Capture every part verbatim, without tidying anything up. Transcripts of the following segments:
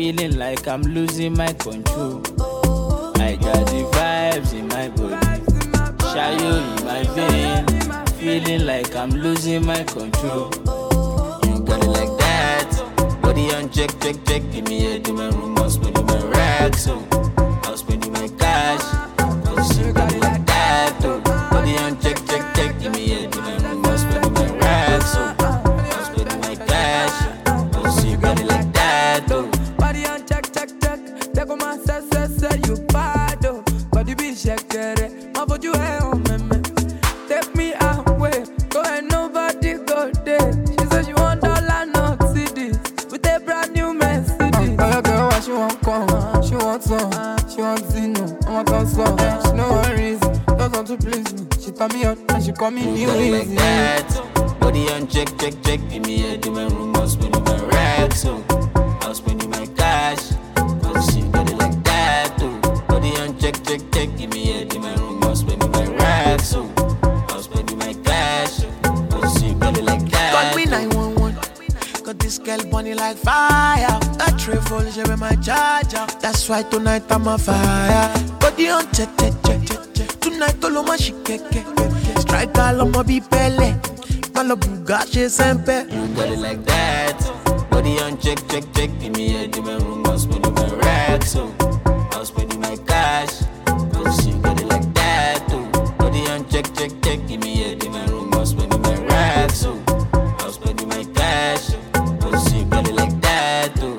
feeling like I'm losing my control. I got the vibes in my body, shayo in my vein, feeling like I'm losing my control. You got it like that, body on check, check, check, give me head in my room, I'll spend my racks, so I'll spend my cash, cause you got it like that, oh. Body on check, check, check, give me head in my room, I'll spend my racks, so I'll spend my cash, cause you got it like that, oh. Body on check, check, check, take on my say, say, say, you bad, oh. Body be shake, my body you hey, oh, man, man. Take me away, go and nobody go there. She said she want dollar, not cities, with a brand new Mercedes. Uh, girl, what she want come, she want some, she want Zino, I want some slow. She no worries, don't want to please me. She turn me on and she call me new like easy. That. Body on check, check, check, give me head in my room, I'll spend my racks, so I'll spend my cash, cause you got it like that, too. Body on check, check, check, give me head in my room, I'll spend my racks, so I'll spend my cash, cause you got it like that. Call me nine one one, got this girl burning like fire. That travel, she with my charger. That's why tonight I'm on fire. Body on check, check, check, check, check. Tonight all of my shit, strike all of my be pele. Malo bugache sempe. You got it like that. Body on check, check, check. Give me head in my room, I'll spend my racks, so I'll spend my cash, cause you got it like that, too. Body on check, check, check. Give me head in my room, I'll spend my racks, so I'll spend my cash, cause you got it like that, too.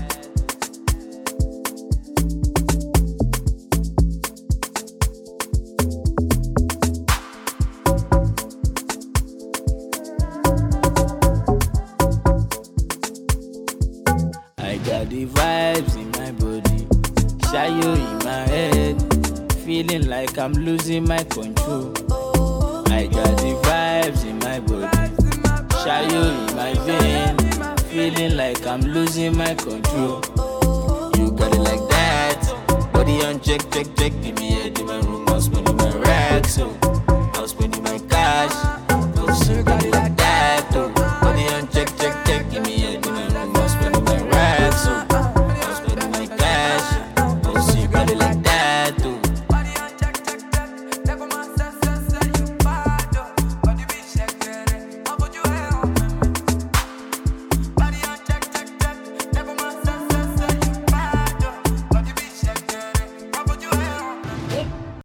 I got the vibes in my body, shayo in my head, feeling like I'm losing my control. I got the vibes in my body, shayo in my vein, feeling like I'm losing my control. You got it like that, body on check, check, check, give me head in my room, I'll spend my racks, so